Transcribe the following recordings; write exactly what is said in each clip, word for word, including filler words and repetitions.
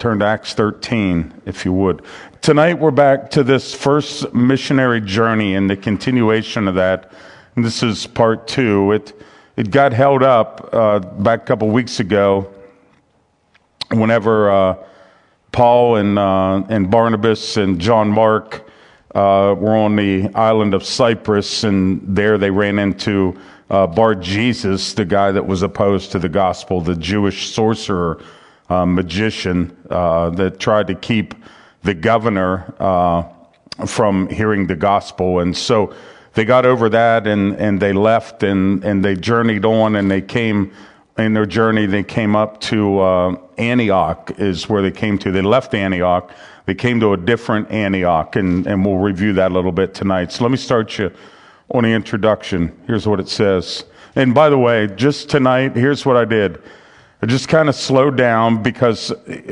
turn to Acts thirteen, if you would. Tonight we're back to this first missionary journey and the continuation of that. And this is part two. It it got held up uh, back a couple weeks ago whenever uh, Paul and uh, and Barnabas and John Mark uh, were on the island of Cyprus, and there they ran into uh, Bar Jesus, the guy that was opposed to the gospel, the Jewish sorcerer, uh, magician uh, that tried to keep the governor uh, from hearing the gospel. And so they got over that, and, and they left, and, and they journeyed on, and they came, in their journey, they came up to uh, Antioch is where they came to. They left Antioch. They came to a different Antioch, and, and we'll review that a little bit tonight. So let me start you on the introduction. Here's what it says. And by the way, just tonight, here's what I did. I just kind of slowed down because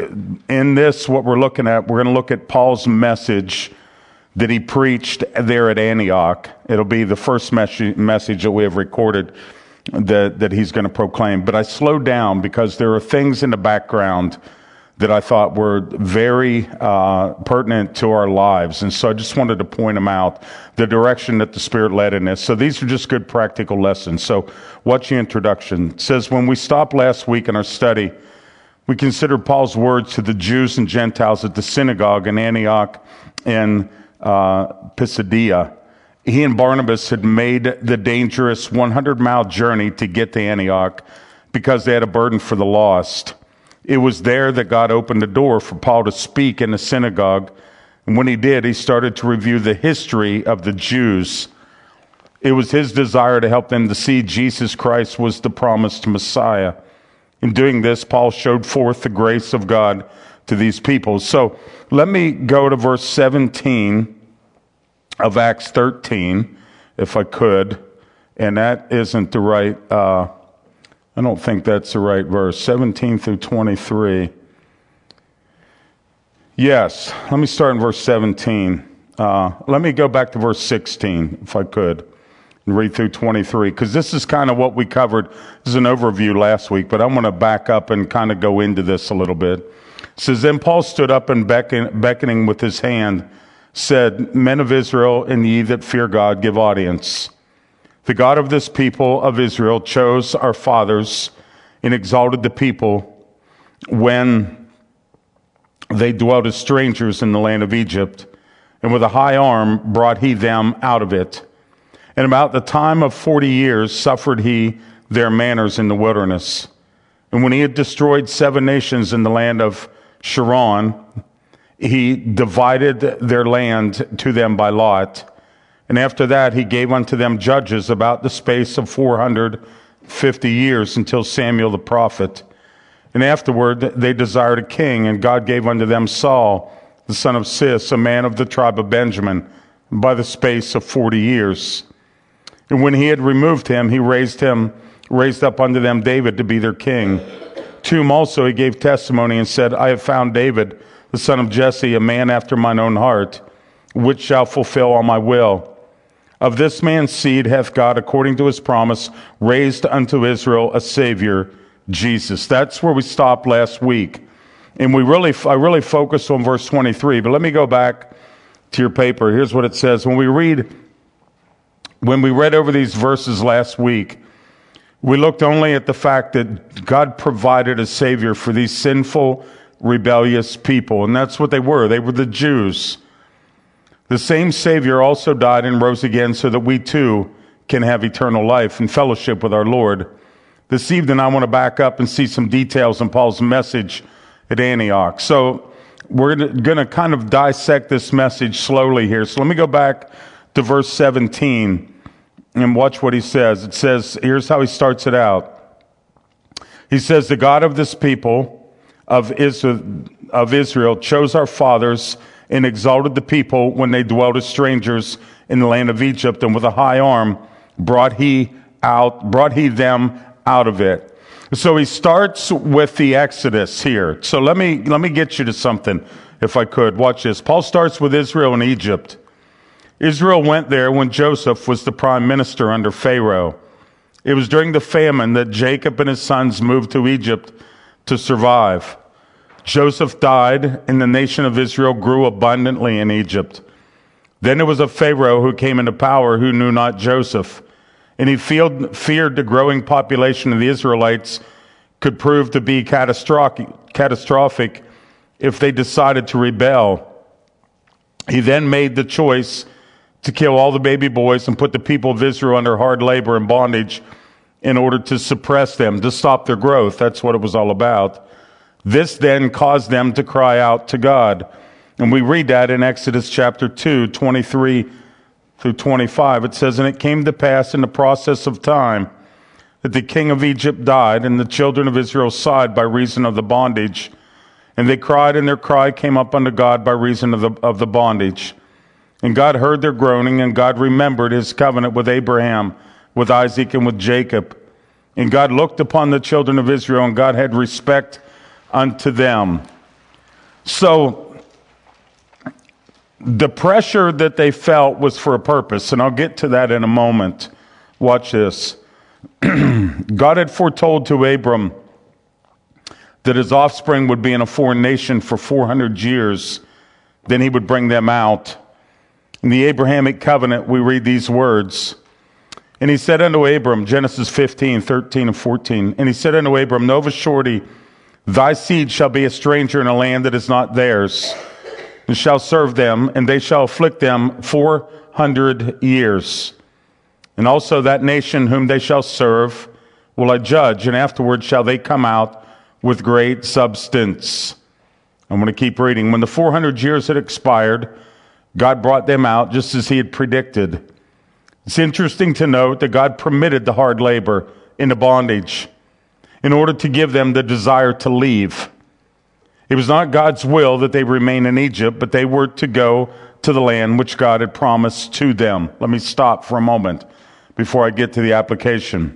in this, what we're looking at, we're going to look at Paul's message that he preached there at Antioch. It'll be the first mes- message that we have recorded that, that he's going to proclaim. But I slowed down because there are things in the background that I thought were very uh, pertinent to our lives. And so I just wanted to point them out, the direction that the Spirit led in this. So these are just good practical lessons. So watch the introduction. It says, when we stopped last week in our study, we considered Paul's words to the Jews and Gentiles at the synagogue in Antioch and uh, Pisidia. He and Barnabas had made the dangerous hundred mile journey to get to Antioch because they had a burden for the lost. It was there that God opened the door for Paul to speak in the synagogue. And when he did, he started to review the history of the Jews. It was his desire to help them to see Jesus Christ was the promised Messiah. In doing this, Paul showed forth the grace of God to these people. So let me go to verse seventeen of Acts thirteen, if I could. And that isn't the right... Uh, I don't think that's the right verse. seventeen through twenty-three. Yes, let me start in verse seventeen. Uh, let me go back to verse sixteen, if I could, and read through twenty-three, because this is kind of what we covered. This is an overview last week, but I want to back up and kind of go into this a little bit. It says, then Paul stood up and beckon, beckoning with his hand, said, men of Israel, and ye that fear God, give audience. The God of this people of Israel chose our fathers and exalted the people when they dwelt as strangers in the land of Egypt, and with a high arm brought he them out of it. And about the time of forty years suffered he their manners in the wilderness. And when he had destroyed seven nations in the land of Sharon, he divided their land to them by lot. And after that, he gave unto them judges about the space of four hundred fifty years until Samuel the prophet. And afterward, they desired a king, and God gave unto them Saul, the son of Cis, a man of the tribe of Benjamin, by the space of forty years. And when he had removed him, he raised him, raised up unto them David to be their king. To whom also he gave testimony and said, I have found David, the son of Jesse, a man after mine own heart, which shall fulfill all my will. Of this man's seed hath God, according to his promise, raised unto Israel a Savior, Jesus. That's where we stopped last week. And we really, I really focused on verse twenty-three, but let me go back to your paper. Here's what it says. When we read, when we read over these verses last week, we looked only at the fact that God provided a Savior for these sinful, rebellious people. And that's what they were. They were the Jews. The same Savior also died and rose again so that we too can have eternal life and fellowship with our Lord. This evening I want to back up and see some details in Paul's message at Antioch. So we're going to kind of dissect this message slowly here. So let me go back to verse seventeen and watch what he says. It says, here's how he starts it out. He says, the God of this people of Israel, of Israel chose our fathers and exalted the people when they dwelt as strangers in the land of Egypt, and with a high arm brought he out, brought he them out of it. So he starts with the Exodus here. So let me let me get you to something, if I could. Watch this. Paul starts with Israel and Egypt. Israel went there when Joseph was the prime minister under Pharaoh. It was during the famine that Jacob and his sons moved to Egypt to survive. Joseph died, and the nation of Israel grew abundantly in Egypt. Then there was a Pharaoh who came into power who knew not Joseph, and he feared, feared the growing population of the Israelites could prove to be catastrophic, catastrophic if they decided to rebel. He then made the choice to kill all the baby boys and put the people of Israel under hard labor and bondage in order to suppress them, to stop their growth. That's what it was all about. This then caused them to cry out to God. And we read that in Exodus chapter two, twenty-three through twenty-five. It says, "And it came to pass in the process of time that the king of Egypt died, and the children of Israel sighed by reason of the bondage. And they cried, and their cry came up unto God by reason of the, of the bondage. And God heard their groaning, and God remembered his covenant with Abraham, with Isaac, and with Jacob. And God looked upon the children of Israel, and God had respect unto them." So the pressure that they felt was for a purpose, and I'll get to that in a moment. Watch this. God had foretold to Abram that his offspring would be in a foreign nation for four hundred years. Then he would bring them out. In the Abrahamic covenant, we read these words. "And he said unto Abram," Genesis fifteen, thirteen, and fourteen, "And he said unto Abram, Know of a surety, thy seed shall be a stranger in a land that is not theirs, and shall serve them, and they shall afflict them four hundred years. And also that nation whom they shall serve will I judge, and afterward shall they come out with great substance." I'm going to keep reading. "When the four hundred years had expired, God brought them out just as he had predicted." It's interesting to note that God permitted the hard labor into bondage in order to give them the desire to leave. It was not God's will that they remain in Egypt, but they were to go to the land which God had promised to them. Let me stop for a moment before I get to the application.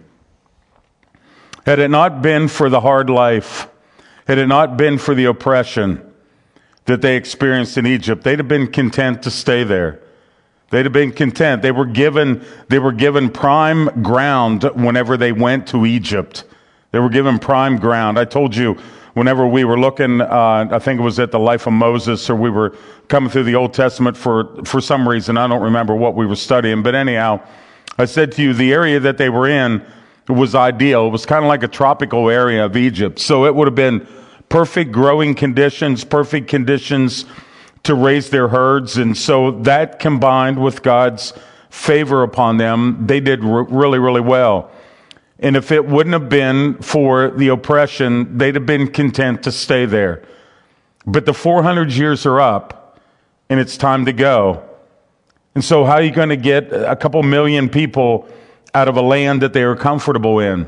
Had it not been for the hard life, had it not been for the oppression that they experienced in Egypt, they'd have been content to stay there. They'd have been content. They were given, they were given prime ground whenever they went to Egypt. They were given prime ground. I told you, whenever we were looking, uh, I think it was at the life of Moses, or we were coming through the Old Testament for, for some reason, I don't remember what we were studying, but anyhow, I said to you, the area that they were in was ideal. It was kind of like a tropical area of Egypt. So it would have been perfect growing conditions, perfect conditions to raise their herds. And so that combined with God's favor upon them, they did re- really, really well. And if it wouldn't have been for the oppression, they'd have been content to stay there. But the four hundred years are up, and it's time to go. And so how are you going to get a couple million people out of a land that they are comfortable in?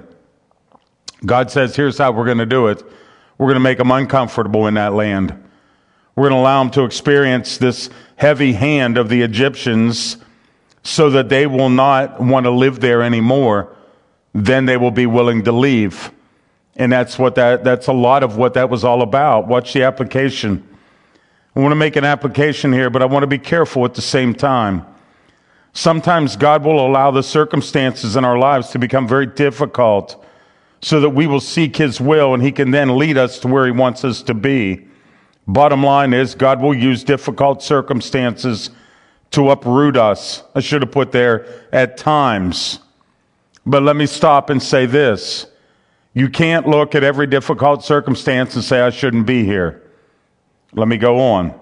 God says, here's how we're going to do it. We're going to make them uncomfortable in that land. We're going to allow them to experience this heavy hand of the Egyptians so that they will not want to live there anymore. Then they will be willing to leave. And that's what that, that's a lot of what that was all about. Watch the application. I want to make an application here, but I want to be careful at the same time. Sometimes God will allow the circumstances in our lives to become very difficult so that we will seek his will, and he can then lead us to where he wants us to be. Bottom line is, God will use difficult circumstances to uproot us. I should have put there, at times. But let me stop and say this. You can't look at every difficult circumstance and say, I shouldn't be here. Let me go on.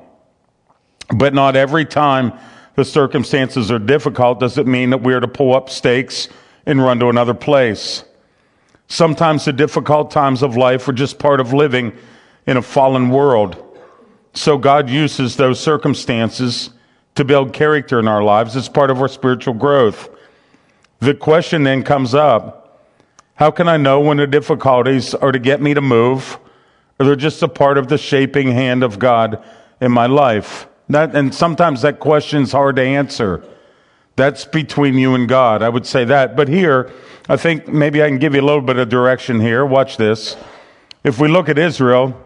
But not every time the circumstances are difficult does it mean that we are to pull up stakes and run to another place. Sometimes the difficult times of life are just part of living in a fallen world. So God uses those circumstances to build character in our lives. It's part of our spiritual growth. The question then comes up, how can I know when the difficulties are to get me to move, or they're just a part of the shaping hand of God in my life? That, and sometimes that question's hard to answer. That's between you and God. I would say that. But here, I think maybe I can give you a little bit of direction here. Watch this. If we look at Israel,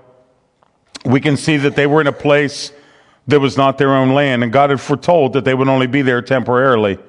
we can see that they were in a place that was not their own land, and God had foretold that they would only be there temporarily.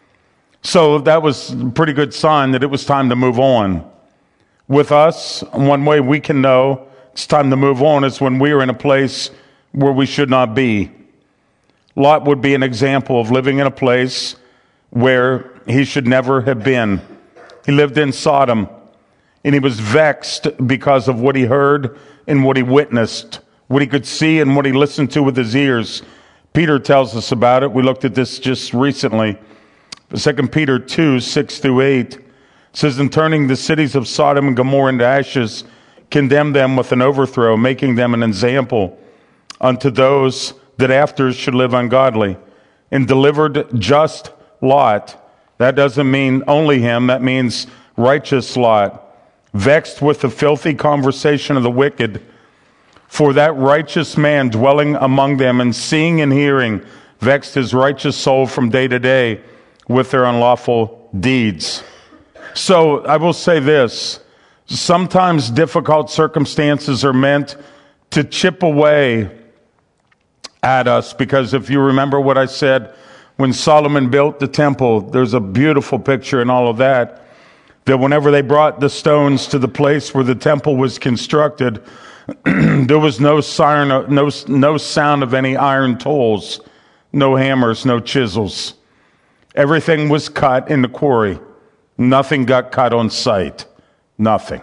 So that was a pretty good sign that it was time to move on. With us, one way we can know it's time to move on is when we are in a place where we should not be. Lot would be an example of living in a place where he should never have been. He lived in Sodom, and he was vexed because of what he heard and what he witnessed, what he could see and what he listened to with his ears. Peter tells us about it. We looked at this just recently. Second Peter two, six through eight says, "In turning the cities of Sodom and Gomorrah into ashes, condemn them with an overthrow, making them an example unto those that after should live ungodly, and delivered just Lot." That doesn't mean only him. That means righteous Lot, vexed with the filthy conversation of the wicked. For that righteous man dwelling among them and seeing and hearing vexed his righteous soul from day to day with their unlawful deeds. So I will say this. Sometimes difficult circumstances are meant to chip away at us, because if you remember what I said, when Solomon built the temple, there's a beautiful picture in all of that, that whenever they brought the stones to the place where the temple was constructed, there was no siren, no, no sound of any iron tools, no hammers, no chisels. Everything was cut in the quarry. Nothing got cut on site. Nothing.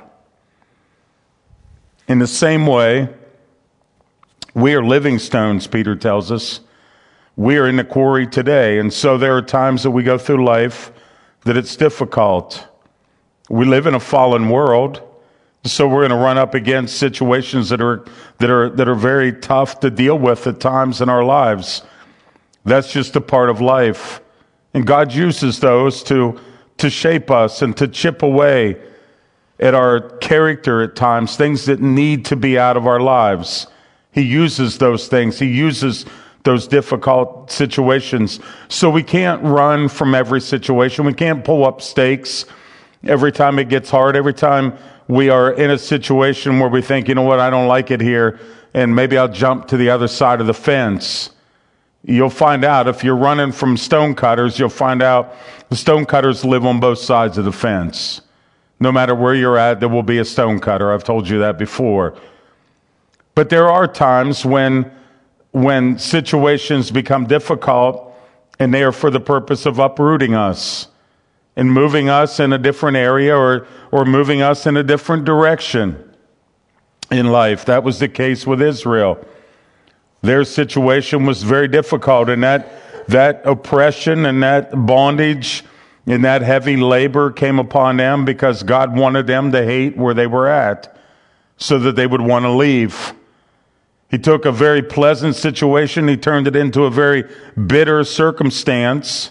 In the same way, we are living stones, Peter tells us. We are in the quarry today, and so there are times that we go through life that it's difficult. We live in a fallen world, so we're going to run up against situations that are that are that are very tough to deal with at times in our lives. That's just a part of life, and God uses those to to shape us and to chip away at our character at times, things that need to be out of our lives. He uses those things. He uses those difficult situations. So we can't run from every situation. We can't pull up stakes every time it gets hard, every time we are in a situation where we think, you know what, I don't like it here, and maybe I'll jump to the other side of the fence. You'll find out if you're running from stonecutters, you'll find out the stonecutters live on both sides of the fence. No matter where you're at, there will be a stonecutter. I've told you that before. But there are times when when situations become difficult, and they are for the purpose of uprooting us and moving us in a different area, or or moving us in a different direction in life. That was the case with Israel. Their situation was very difficult, and that that oppression and that bondage and that heavy labor came upon them because God wanted them to hate where they were at so that they would want to leave. He took a very pleasant situation, he turned it into a very bitter circumstance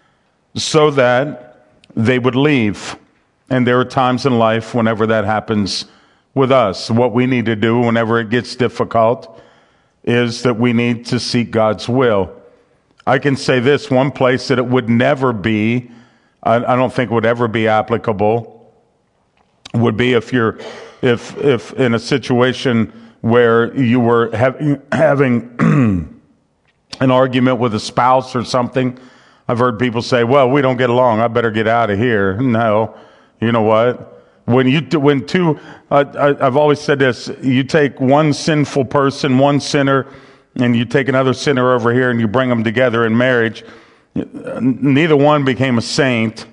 so that they would leave. And there are times in life whenever that happens with us. What we need to do whenever it gets difficult is that we need to seek God's will. I can say this, one place that it would never be, I, I don't think would ever be applicable, would be if you're, if, if in a situation where you were having, having an argument with a spouse or something. I've heard people say, well, we don't get along, I better get out of here. No, you know what? When you, when two, uh, I, I've always said this, you take one sinful person, one sinner, and you take another sinner over here and you bring them together in marriage, neither one became a saint.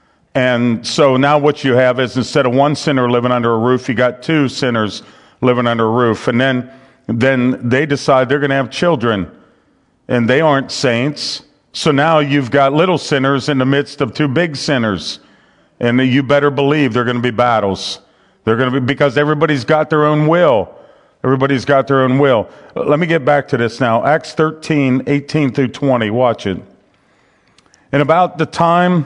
And so now what you have is, instead of one sinner living under a roof, you got two sinners living under a roof. And then, then they decide they're going to have children, and they aren't saints. So now you've got little sinners in the midst of two big sinners. And you better believe there are going to be battles. They're going to be, because everybody's got their own will. Everybody's got their own will. Let me get back to this now. Acts thirteen, eighteen through twenty. Watch it. And about the time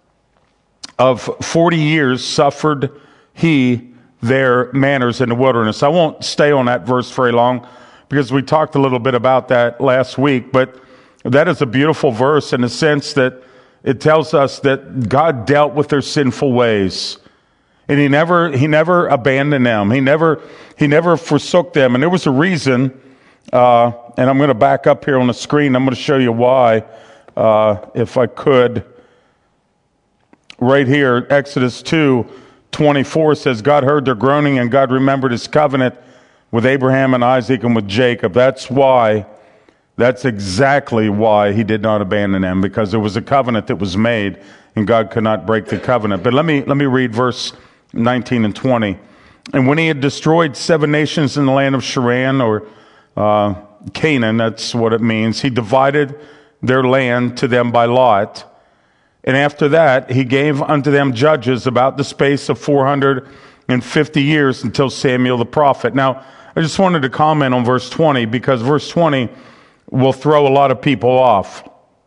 of forty years suffered he their manners in the wilderness. I won't stay on that verse very long because we talked a little bit about that last week, but that is a beautiful verse in the sense that it tells us that God dealt with their sinful ways, and he never he never abandoned them. He never he never forsook them. And there was a reason, uh, and I'm going to back up here on the screen. I'm going to show you why, uh, if I could. Right here, Exodus two twenty-four says, God heard their groaning, and God remembered his covenant with Abraham and Isaac and with Jacob. That's why, that's exactly why he did not abandon them, because there was a covenant that was made and God could not break the covenant. But let me, let me read verse nineteen and twenty. And when he had destroyed seven nations in the land of Sharon, or uh, Canaan, that's what it means, he divided their land to them by lot. And after that, he gave unto them judges about the space of four hundred fifty years until Samuel the prophet. Now, I just wanted to comment on verse twenty, because verse twenty will throw a lot of people off.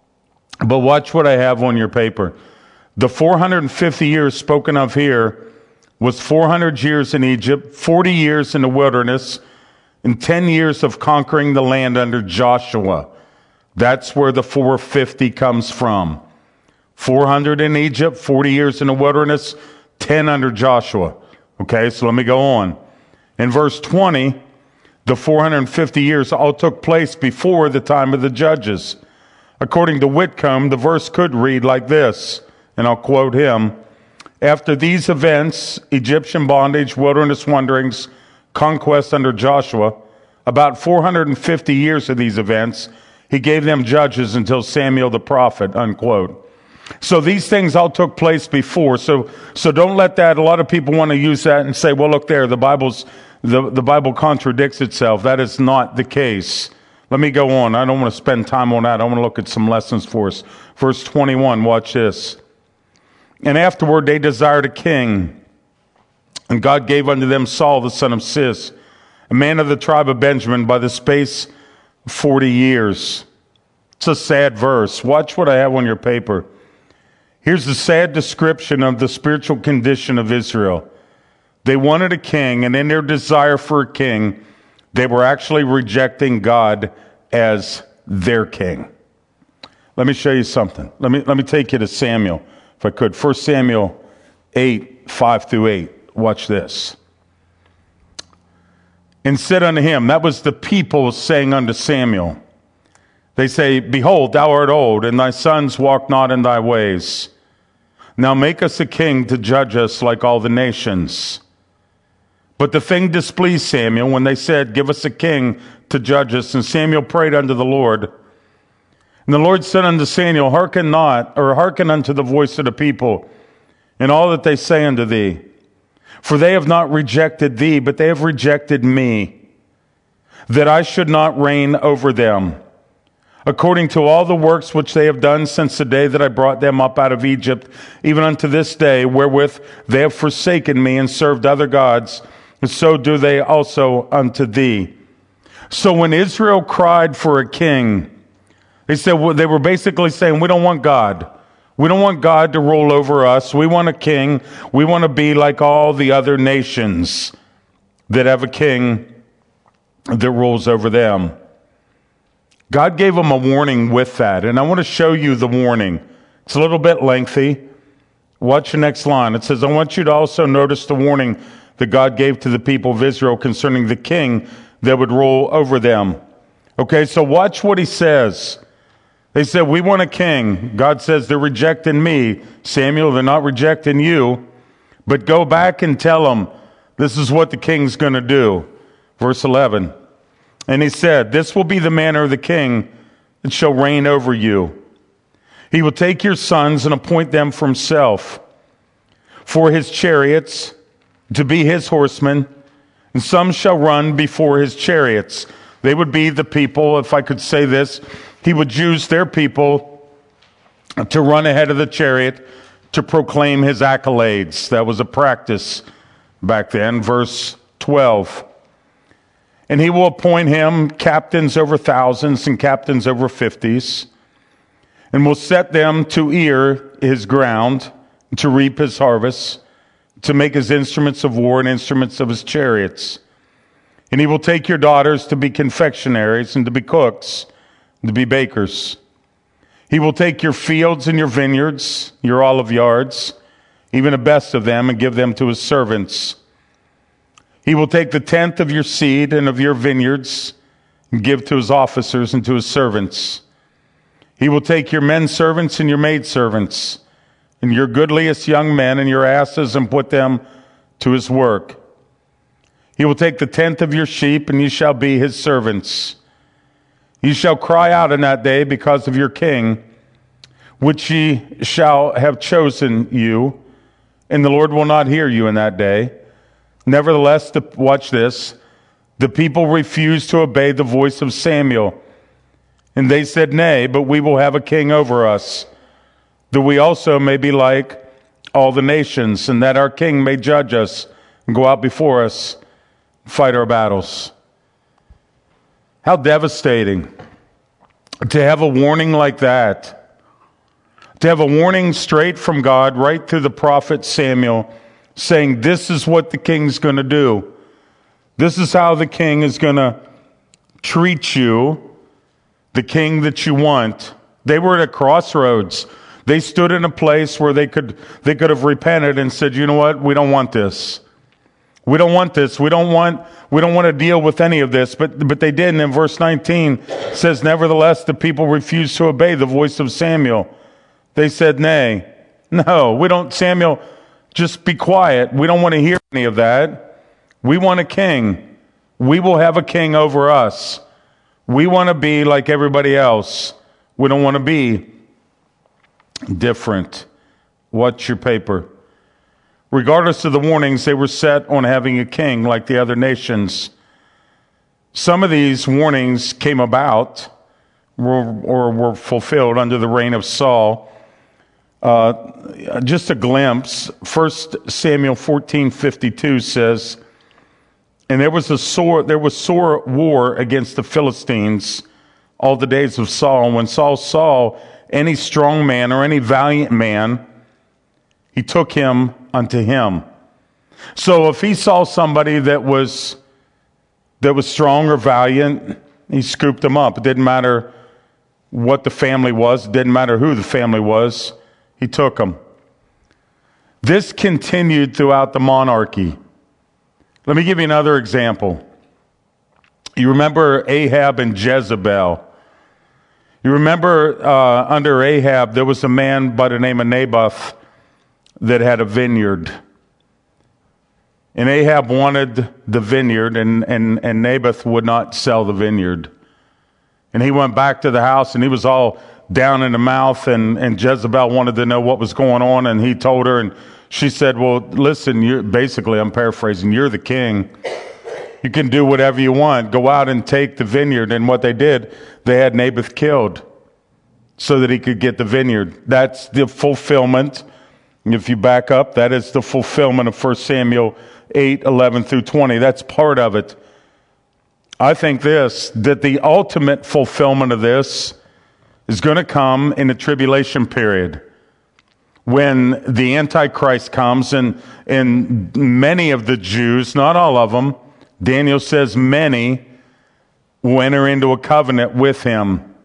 But watch what I have on your paper. The four hundred fifty years spoken of here was four hundred years in Egypt, forty years in the wilderness, and ten years of conquering the land under Joshua. That's where the four hundred fifty comes from. four hundred in Egypt, forty years in the wilderness, ten under Joshua. Okay, so let me go on. In verse twenty, the four hundred fifty years all took place before the time of the judges. According to Whitcomb, the verse could read like this, and I'll quote him. After these events, Egyptian bondage, wilderness wanderings, conquest under Joshua, about four hundred fifty years of these events, he gave them judges until Samuel the prophet, unquote. So these things all took place before. So, so don't let that, a lot of people want to use that and say, well, look there, the Bible's, the, the Bible contradicts itself. That is not the case. Let me go on. I don't want to spend time on that. I want to look at some lessons for us. Verse twenty-one, watch this. And afterward they desired a king, and God gave unto them Saul the son of Cis, a man of the tribe of Benjamin, by the space of forty years. It's a sad verse. Watch what I have on your paper. Here's the sad description of the spiritual condition of Israel. They wanted a king, and in their desire for a king, they were actually rejecting God as their king. Let me show you something. Let me, let me take you to Samuel, if I could. First Samuel eight, five through eight. Watch this. And said unto him, that was the people saying unto Samuel, they say, behold, thou art old, and thy sons walk not in thy ways. Now make us a king to judge us like all the nations. But the thing displeased Samuel when they said, give us a king to judge us. And Samuel prayed unto the Lord. And the Lord said unto Samuel, hearken not, or hearken unto the voice of the people, and all that they say unto thee. For they have not rejected thee, but they have rejected me, that I should not reign over them, according to all the works which they have done since the day that I brought them up out of Egypt, even unto this day, wherewith they have forsaken me and served other gods, and so do they also unto thee. So when Israel cried for a king, they said, well, they were basically saying, we don't want God. We don't want God to rule over us. We want a king. We want to be like all the other nations that have a king that rules over them. God gave them a warning with that, and I want to show you the warning. It's a little bit lengthy. Watch the next line. It says, I want you to also notice the warning that God gave to the people of Israel concerning the king that would rule over them. Okay, so watch what he says. They said, we want a king. God says, they're rejecting me. Samuel, they're not rejecting you. But go back and tell them, this is what the king's going to do. Verse eleven. And he said, this will be the manner of the king that shall reign over you. He will take your sons and appoint them for himself, for his chariots, to be his horsemen, and some shall run before his chariots. They would be the people, if I could say this, he would use their people to run ahead of the chariot to proclaim his accolades. That was a practice back then. Verse twelve. And he will appoint him captains over thousands and captains over fifties, and will set them to ear his ground, to reap his harvest, to make his instruments of war and instruments of his chariots. And he will take your daughters to be confectionaries and to be cooks, and to be bakers. He will take your fields and your vineyards, your olive yards, even the best of them, and give them to his servants. He will take the tenth of your seed and of your vineyards and give to his officers and to his servants. He will take your men servants and your maid servants and your goodliest young men and your asses and put them to his work. He will take the tenth of your sheep, and ye shall be his servants. Ye shall cry out in that day because of your king, which ye shall have chosen you, and the Lord will not hear you in that day. Nevertheless, the, watch this, the people refused to obey the voice of Samuel. And they said, Nay, but we will have a king over us, that we also may be like all the nations, and that our king may judge us and go out before us and fight our battles. How devastating to have a warning like that, to have a warning straight from God, right through the prophet Samuel, saying this is what the king's going to do. This is how the king is going to treat you, the king that you want. They were at a crossroads. They stood in a place where they could they could have repented and said, you know what, we don't want this. We don't want this. We don't want we don't want to deal with any of this. But but they did. And in verse nineteen it says, nevertheless, the people refused to obey the voice of Samuel. They said, nay, no, we don't, Samuel, just be quiet. We don't want to hear any of that. We want a king. We will have a king over us. We want to be like everybody else. We don't want to be different. Watch your paper. Regardless of the warnings, they were set on having a king like the other nations. Some of these warnings came about or, or were fulfilled under the reign of Saul. Uh, just a glimpse. First Samuel fourteen fifty-two says, and there was a sore, there was sore war against the Philistines all the days of Saul. And when Saul saw any strong man or any valiant man, he took him unto him. So if he saw somebody that was that was strong or valiant, he scooped him up. It didn't matter what the family was. It didn't matter who the family was. He took him. This continued throughout the monarchy. Let me give you another example. You remember Ahab and Jezebel. You remember uh, under Ahab, there was a man by the name of Naboth that had a vineyard. And Ahab wanted the vineyard, and, and, and Naboth would not sell the vineyard. And he went back to the house, and he was all down in the mouth, and, and Jezebel wanted to know what was going on, and he told her, and she said, well, listen, you're, basically, I'm paraphrasing, you're the king. You can do whatever you want. Go out and take the vineyard. And what they did, they had Naboth killed so that he could get the vineyard. That's the fulfillment. If you back up, that is the fulfillment of First Samuel eight, eleven through twenty. That's part of it. I think this, that the ultimate fulfillment of this is going to come in the tribulation period, when the Antichrist comes, and, and many of the Jews, not all of them, Daniel says many, will enter into a covenant with him.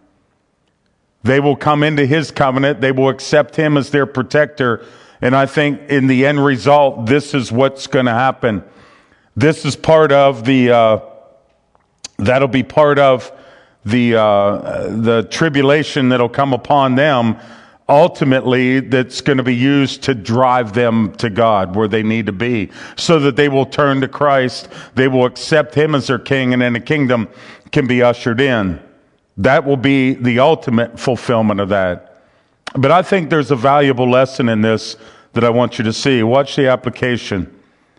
They will come into his covenant. They will accept him as their protector. And I think in the end result, this is what's going to happen. This is part of the, uh, that'll be part of the, uh, the tribulation that'll come upon them. Ultimately, that's going to be used to drive them to God where they need to be, so that they will turn to Christ. They will accept him as their king, and then the kingdom can be ushered in. That will be the ultimate fulfillment of that. But I think there's a valuable lesson in this that I want you to see. Watch the application.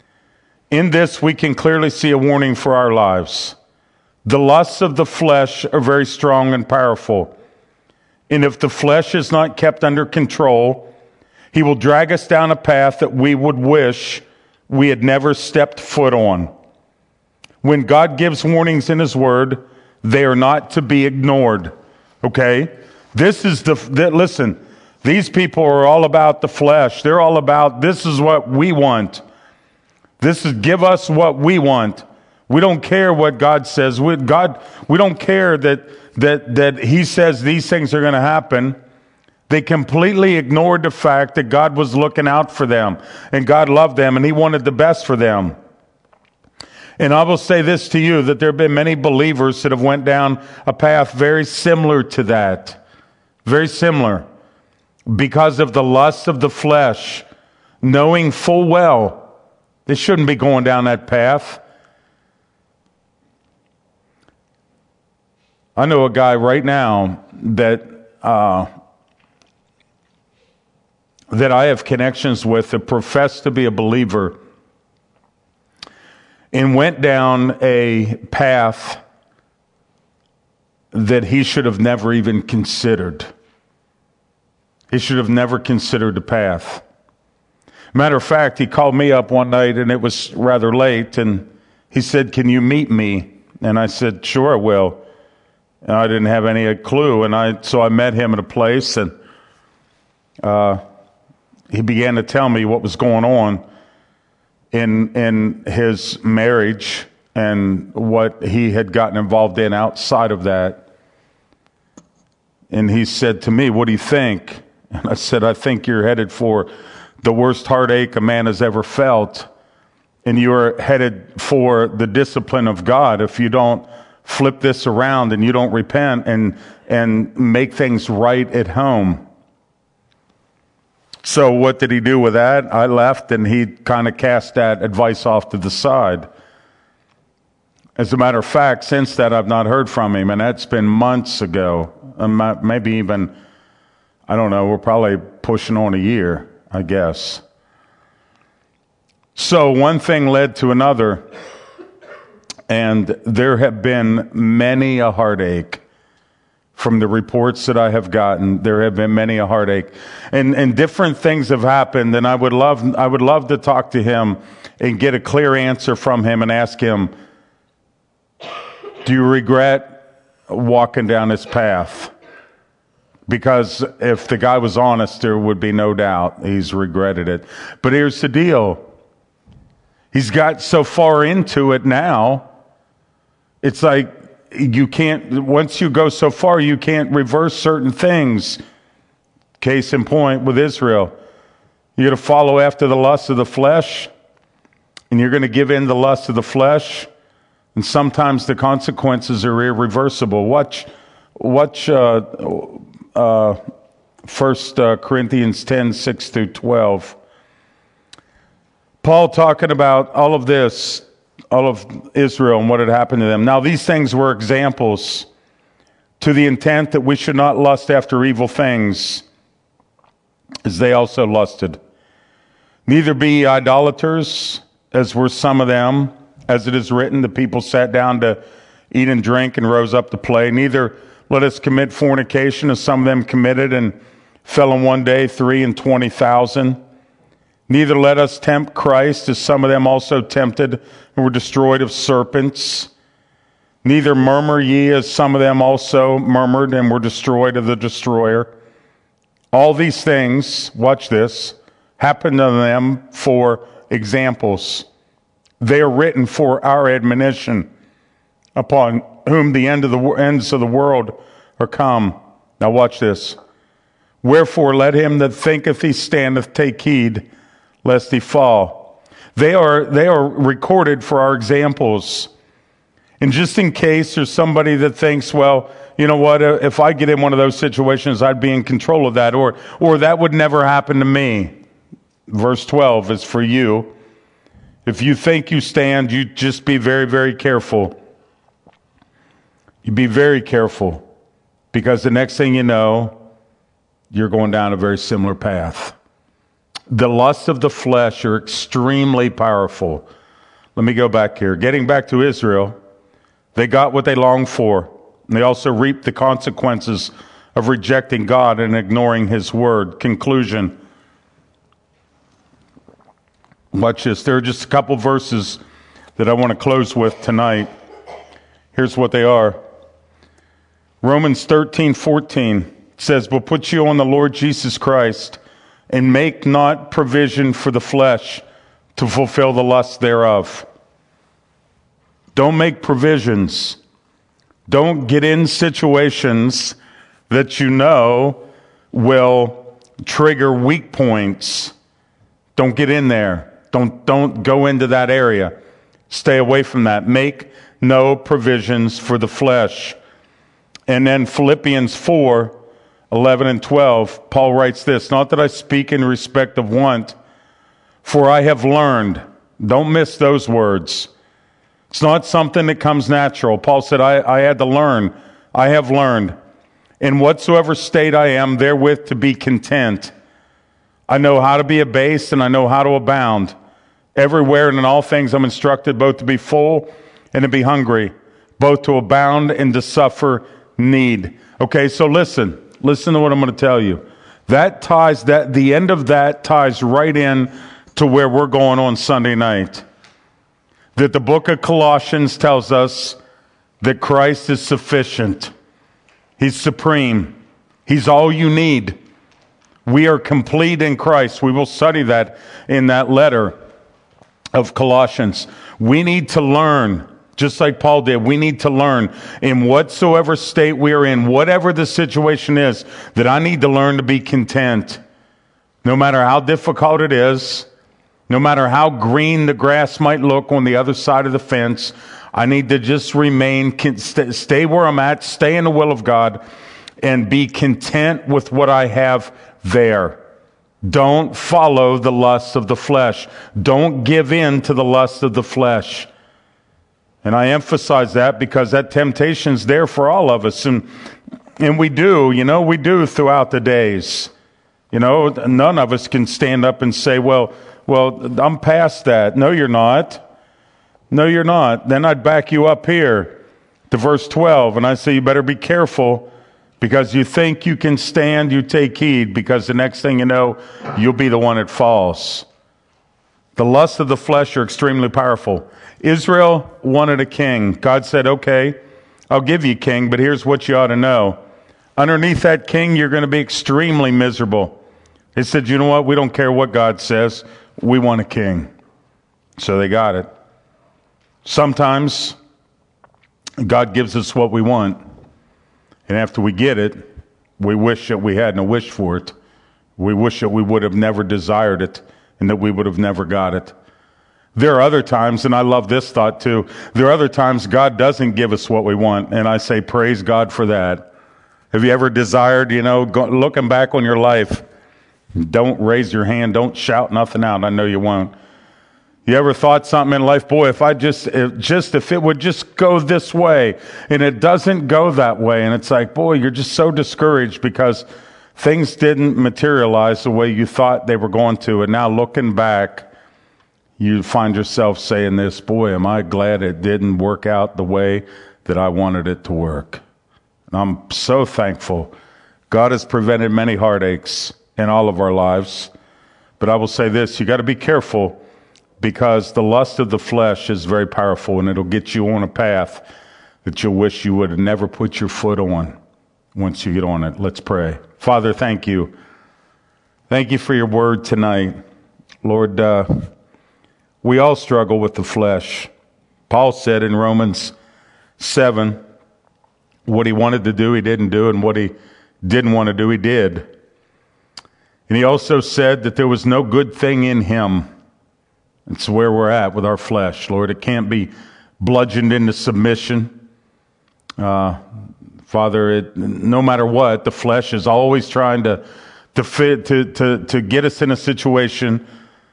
In this, we can clearly see a warning for our lives. The lusts of the flesh are very strong and powerful. And if the flesh is not kept under control, he will drag us down a path that we would wish we had never stepped foot on. When God gives warnings in his word, they are not to be ignored. Okay? This is the, the listen, these people are all about the flesh. They're all about, this is what we want. This is, give us what we want. We don't care what God says. We, God, we don't care that, that, that he says these things are going to happen. They completely ignored the fact that God was looking out for them, and God loved them, and he wanted the best for them. And I will say this to you, that there have been many believers that have went down a path very similar to that. Very similar. Because of the lust of the flesh, knowing full well they shouldn't be going down that path. I know a guy right now that uh, that I have connections with that professed to be a believer and went down a path that he should have never even considered. He should have never considered the path. Matter of fact, he called me up one night, and it was rather late, and he said, "Can you meet me?" And I said, "Sure, I will." And I didn't have any clue, and I so I met him at a place, and uh, he began to tell me what was going on in in his marriage and what he had gotten involved in outside of that. And he said to me, "What do you think?" And I said, "I think you're headed for the worst heartache a man has ever felt. And you're headed for the discipline of God if you don't flip this around and you don't repent and, and make things right at home." So what did he do with that? I left, and he kind of cast that advice off to the side. As a matter of fact, since that, I've not heard from him, and that's been months ago. Maybe even, I don't know, we're probably pushing on a year, I guess. So one thing led to another, and there have been many a heartache. From the reports that I have gotten, there have been many a heartache, and and different things have happened. And I would love, I would love to talk to him and get a clear answer from him and ask him, "Do you regret walking down this path?" Because if the guy was honest, there would be no doubt he's regretted it. But here's the deal: he's got so far into it now. It's like, you can't, once you go so far, you can't reverse certain things. Case in point with Israel. You're going to follow after the lust of the flesh, and you're going to give in the lust of the flesh, and sometimes the consequences are irreversible. Watch, watch uh, uh, First uh, Corinthians ten, six through twelve. Paul talking about all of this, all of Israel and what had happened to them. "Now these things were examples, to the intent that we should not lust after evil things, as they also lusted. Neither be ye idolaters, as were some of them. As it is written, the people sat down to eat and drink and rose up to play. Neither let us commit fornication, as some of them committed, and fell in one day three and twenty thousand. Neither let us tempt Christ, as some of them also tempted and were destroyed of serpents. Neither murmur ye, as some of them also murmured and were destroyed of the destroyer. All these things," watch this, "happened to them for examples. They are written for our admonition, upon whom the end of the ends of the world are come." Now watch this. "Wherefore let him that thinketh he standeth take heed, lest he fall." They are, they are recorded for our examples. And just in case there's somebody that thinks, well, you know what, if I get in one of those situations, I'd be in control of that, or, or that would never happen to me. Verse twelve is for you. If you think you stand, you just be very, very careful. You be very careful, because the next thing you know, you're going down a very similar path. The lusts of the flesh are extremely powerful. Let me go back here. Getting back to Israel, they got what they longed for. And they also reaped the consequences of rejecting God and ignoring His word. Conclusion. Watch this. There are just a couple verses that I want to close with tonight. Here's what they are. Romans thirteen fourteen says, "But put you on the Lord Jesus Christ, and make not provision for the flesh to fulfill the lust thereof." Don't make provisions. Don't get in situations that you know will trigger weak points. Don't get in there. Don't, don't go into that area. Stay away from that. Make no provisions for the flesh. And then Philippians four, eleven and twelve, Paul writes this, "Not that I speak in respect of want, for I have learned." Don't miss those words. It's not something that comes natural. Paul said, I, I had to learn I have learned, in whatsoever state I am, therewith to be content. I know how to be abased, and I know how to abound. Everywhere and in all things I'm instructed both to be full and to be hungry, both to abound and to suffer need. Okay, so listen. Listen to what I'm going to tell you. That ties, that the end of that ties right in to where we're going on Sunday night. That the book of Colossians tells us that Christ is sufficient. He's supreme. He's all you need. We are complete in Christ. We will study that in that letter of Colossians. We need to learn, just like Paul did, we need to learn in whatsoever state we are in, whatever the situation is, that I need to learn to be content. No matter how difficult it is, no matter how green the grass might look on the other side of the fence, I need to just remain, stay where I'm at, stay in the will of God, and be content with what I have there. Don't follow the lust of the flesh. Don't give in to the lust of the flesh. And I emphasize that because that temptation's there for all of us. And, and we do, you know, we do throughout the days. You know, none of us can stand up and say, well, well, I'm past that. No, you're not. No, you're not. Then I'd back you up here to verse twelve, and I say you better be careful, because you think you can stand, you take heed, because the next thing you know, you'll be the one that falls. The lusts of the flesh are extremely powerful. Israel wanted a king. God said, okay, I'll give you a king, but here's what you ought to know. Underneath that king, you're going to be extremely miserable. They said, you know what? We don't care what God says. We want a king. So they got it. Sometimes God gives us what we want. And after we get it, we wish that we hadn't wished for it. We wish that we would have never desired it and that we would have never got it. There are other times, and I love this thought too, there are other times God doesn't give us what we want, and I say praise God for that. Have you ever desired, you know, go, looking back on your life, don't raise your hand, don't shout nothing out, I know you won't. You ever thought something in life, boy, if I just, if just, if it would just go this way, and it doesn't go that way, and it's like, boy, you're just so discouraged because things didn't materialize the way you thought they were going to, and now looking back, you find yourself saying this, boy, am I glad it didn't work out the way that I wanted it to work. And I'm so thankful. God has prevented many heartaches in all of our lives, but I will say this, you got to be careful, because the lust of the flesh is very powerful, and it'll get you on a path that you'll wish you would have never put your foot on once you get on it. Let's pray. Father, thank you. Thank you for your word tonight. Lord, uh, we all struggle with the flesh. Paul said in Romans seven, what he wanted to do, he didn't do, and what he didn't want to do, he did. And he also said that there was no good thing in him. It's where we're at with our flesh, Lord. It can't be bludgeoned into submission. Uh, Father, it, no matter what, the flesh is always trying to to fit to to to get us in a situation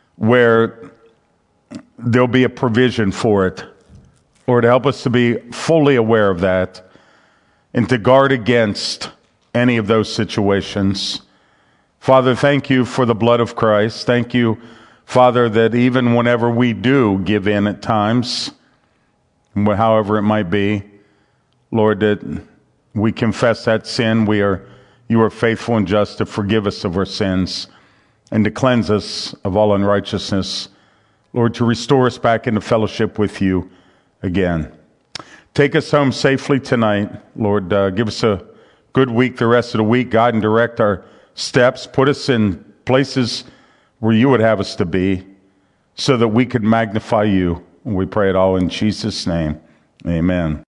where there'll be a provision for it, or to help us to be fully aware of that and to guard against any of those situations. Father, thank you for the blood of Christ. Thank you, Father, that even whenever we do give in at times, however it might be, Lord, that we confess that sin. We are, you are faithful and just to forgive us of our sins and to cleanse us of all unrighteousness. Lord, to restore us back into fellowship with you again. Take us home safely tonight. Lord, uh, give us a good week the rest of the week. Guide and direct our steps. Put us in places where you would have us to be so that we could magnify you. We pray it all in Jesus' name. Amen.